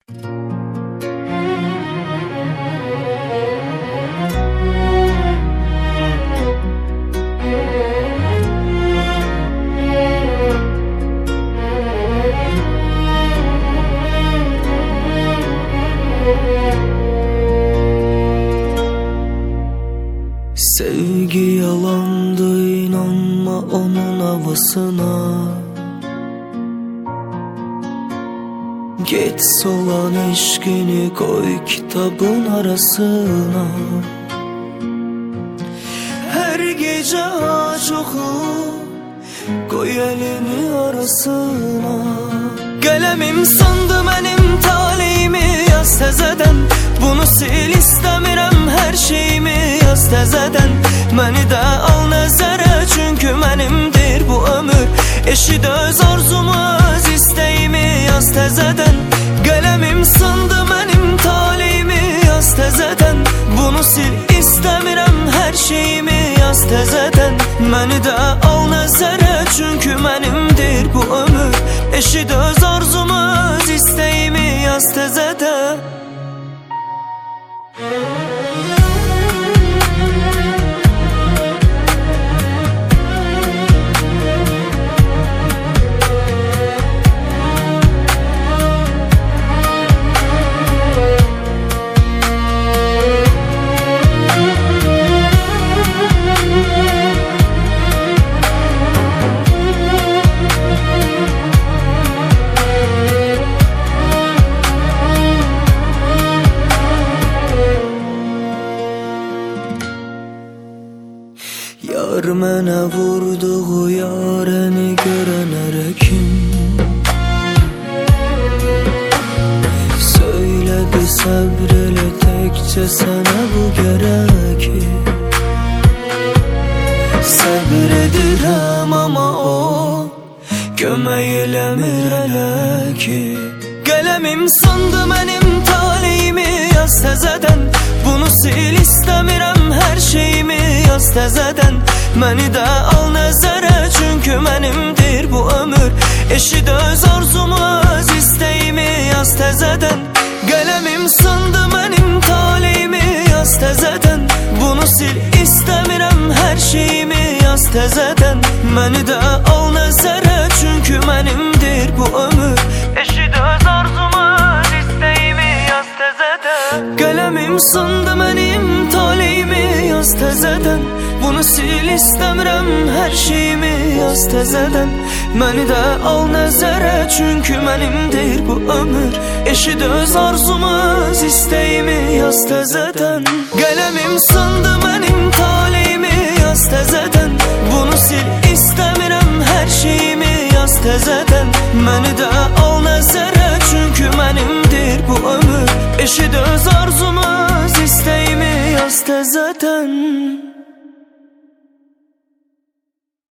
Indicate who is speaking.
Speaker 1: Sevgi yalandı, inanma onun havasına. Git solan eşkini koy kitabın arasına. Her gece ağaç oku, koy elini arasına. Qalemim sandı mənim taleyimi, yaz təzədən. Bunu sil istəmirəm, hər şeyimi yaz təzədən. Məni də al nəzərə, çünki mənimdir bu ömür. Eşid öz arzumu, öz istəyimi yaz təzədən. Qalemim sandı mənim taleyimi, yaz təzədən. Bunu sil istəmirəm, hər şeyimi yaz təzədən. Məni də al nəzərə, çünki mənimdir bu ömür. Eşid öz arzumu, öz istəyimi yaz təzədən. Yar mənə vurduğu yarəni görən ərəkim söylədi səbr elə təkcə sənə bu gərək. Səbr edirəm amma o kömək eləmir hələ ki. Qalemim sandı mənim taleyimi, yaz təzədən. Bunu sil istəmirəm, hər şeyimi yaz təzədən. Məni də al nəzərə, çünki mənimdir bu ömür. Eşid öz arzumu, öz istəyimi yaz təzədən. Qalemim sandı mənim taleyimi, yaz təzədən. Bunu sil istəmirəm, hər şeyimi yaz təzədən. Məni də al nəzərə, çünki mənimdir bu ömür. Eşid öz arzumu, öz istəyimi yaz təzədən. Qalemim sandı mənim taleyimi, yaz təzədən. Bunu sil istəmirəm, hər şeyimi yaz təzədən. Məni də al nəzərə, çünki mənimdir bu ömür. Eşid öz arzumu, öz istəyimi yaz təzədən. Qalemim sandı mənim taleyimi, yaz təzədən. Bunu sil istəmirəm, hər şeyimi yaz təzədən. Məni də al nəzərə, çünki mənimdir bu ömür. Eşid öz arzumu, öz istəyimi yaz təzədən.